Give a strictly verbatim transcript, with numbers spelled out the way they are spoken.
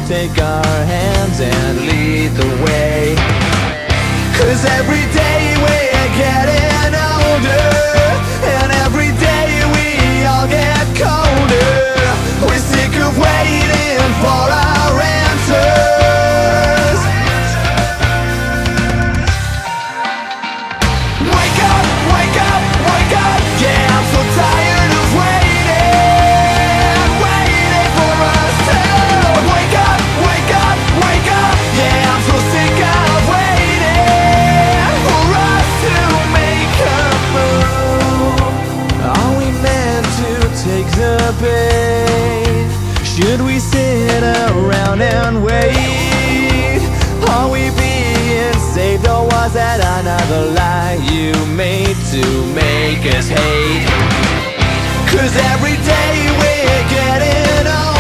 take our hands and lead the way. 'Cause every day we're getting older, and every day we all get colder. We're sick of waiting for our answers. Wake up, wake up, wake up, yeah, I'm so tired of waiting, waiting for us to wake up, wake up, wake up, yeah, I'm so sick of waiting for us to make a move. Are we meant to take the bait? Should we sit around and wait? Are we being saved, or was that another lie you made to make us hate? 'Cause every day we're getting older,